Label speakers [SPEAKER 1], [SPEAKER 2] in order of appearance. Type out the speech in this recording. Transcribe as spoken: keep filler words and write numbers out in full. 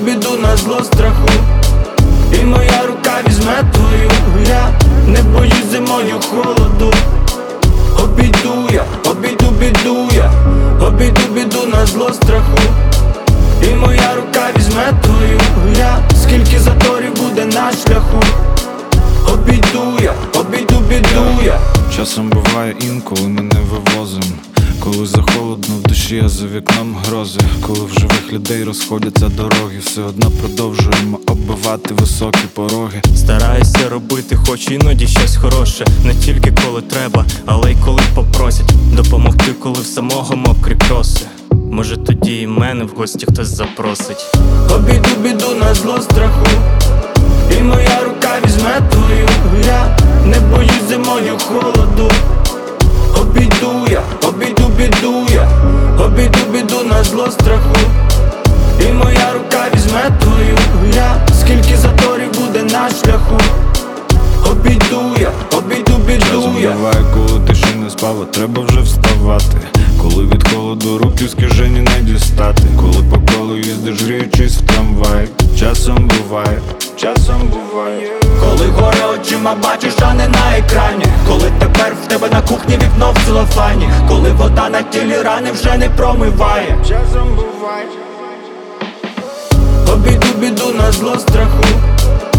[SPEAKER 1] біду на зло страху, і моя рука візьме твою. Я не боюсь зимою холоду. Обійду я, обійду біду я, обійду біду на зло страху, і моя рука візьме твою. Я скільки заторів буде на шляху. Обійду я, обійду біду я.
[SPEAKER 2] Часом буває інколи мене вивозим, коли захолодно в душі, а за вікном грози. Коли в живих людей розходяться дороги, все одно продовжуємо оббивати високі пороги.
[SPEAKER 3] Стараюся робити хоч іноді щось хороше, не тільки коли треба, але й коли попросять допомогти, коли в самого мокрі кроси. Може тоді і мене в гості хтось запросить.
[SPEAKER 1] Обійду біду на зло страху, і моя рука візьме твою. Я не боюсь зимою холоду. Обійду я, обійду біду я, обійду біду на зло страху, і моя рука візьме твою. Я скільки заторів буде на шляху. Обійду я, обійду біду
[SPEAKER 2] Часом
[SPEAKER 1] я.
[SPEAKER 2] буває, коли ти ще не спав, а треба вже вставати. Коли від холоду руки з кишені не дістати. Коли по колу їздиш, гріючись в трамвай. Часом буває, часом буває.
[SPEAKER 1] Коли горе очима бачиш, а не на екрані. Коли тепер в тебе на кухні вікно в целофані. Коли вода на тілі рани вже не промиває.
[SPEAKER 2] Часом буває.
[SPEAKER 1] Обійду біду на зло страху,